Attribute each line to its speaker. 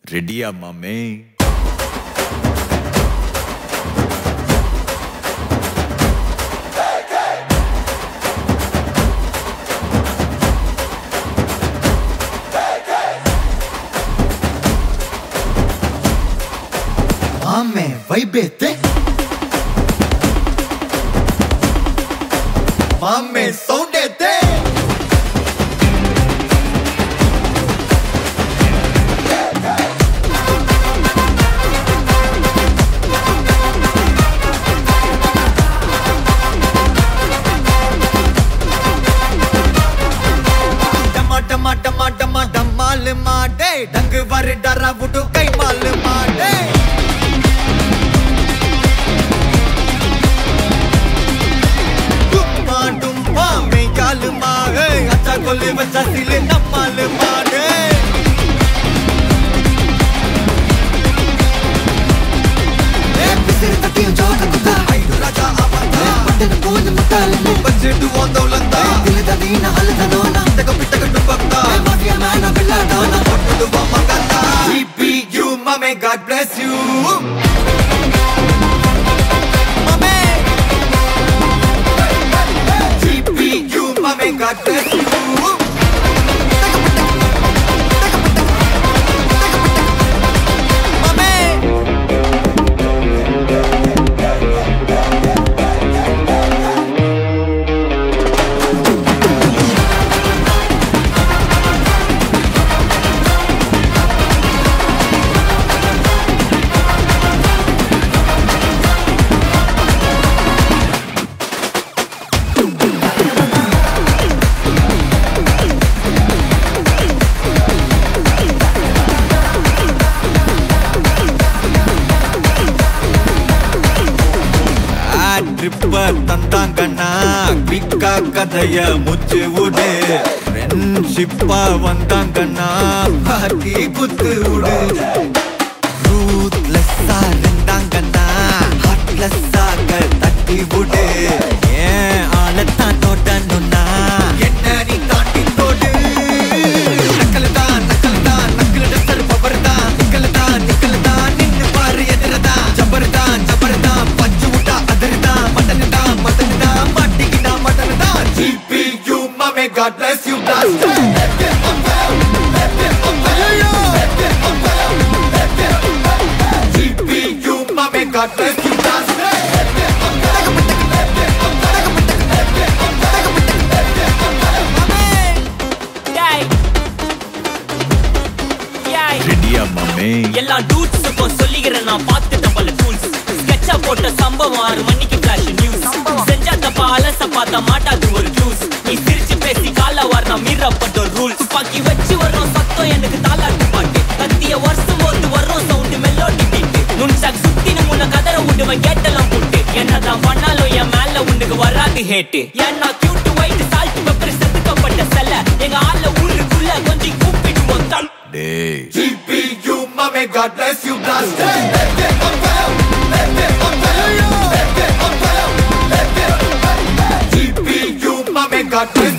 Speaker 1: ரெடியா மாமே?
Speaker 2: மாமே வைபேத்தே மாமே சவுண்டேத்தே டமா டமா டமா டமால் மாடே டங்கு வர் டரா புட்டு கை மால் மாடே டும்மா டும்மா மே கால் மாடே அச்சா கொல்லே வச்சா சிலே டமால் மாடே ஏ பிசிர் தட்டியும் ஜோட குதா ஐடு ராஜா ஆவதா பட்டன கோன் முட்டால் பஞ்சே டு ஓந்தோலந்தா தில தீன ஹல்த நோனா தக பிட்டக டுபக்தா மாஃபியா மேனா பில்லாடானா ஒட்டு வமகதா GPU mame God bless you mame GPU mame God bless you தந்தாங்கண்ணா பிக்கா கதைய முச்சு விடு ஃப்ரெண்ட்ஷிப்பா வந்தாங்கண்ணா பாட்டி குத்து விடு ரூத்லெஸ்ஸா இருந்தாங்கண்ணா ஹார்ட்லெஸ்ஸாக தட்டி விடு ஏன் ஆளத்தான் தோட்டணும்னா என்ன நீ தாண்டி தோடு நக்கல் தான் நக்கல் டஸ்டர் பவர் தான் நிக்கல் தான் நின்னு பாரு எதிரதான் ஜபர் தான் பஞ்சு விட்டா அதிர்தான் GPU mame God bless you blaster GPU mame God bless you blaster
Speaker 1: ரெடியா மாமே?
Speaker 3: எல்லா டூட்ஸுக்கும் சொல்லிக்கிறேன் நான் பார்த்துட்ட பல டூல்ஸ் ஸ்கெட்சா போட்ட சம்பவம் 6 மணிக்கு ஃபிளாஷ் நியூஸ் செஞ்சா தப்பா அலச பார்த்தா மாட்டாது ஒரு ஜூஸ் நீ சிரிச்சு பேசி கால வார் நான் மீறப்பட்ட ரூல்ஸ் துப்பாக்கி வச்சு வர்றோம் சத்தம் எனக்கு தாலாட்டு பாட்டு கத்திய வருஷம் போது வர்றோம் சவுண்டு மெலோடி பீட்டு நுண்சாக் சுத்தினு முன்ன கதற விடுவேன் கேட்டெல்லாம் போட்டு என்னதான் பண்ணாலும் என் மேல உனக்கு வராது ஹேட்டு ஏன்னா கியூட் ஒயிட் சால்ட் பெப்பர் செதுக்கப்பட்ட செல்ல எங்க ஆள ஊருக்குள்ள கொஞ்சம் கூப்பிடுவோம் தல்
Speaker 1: டேய்
Speaker 2: GPU mame God bless you blaster GPU mame God bless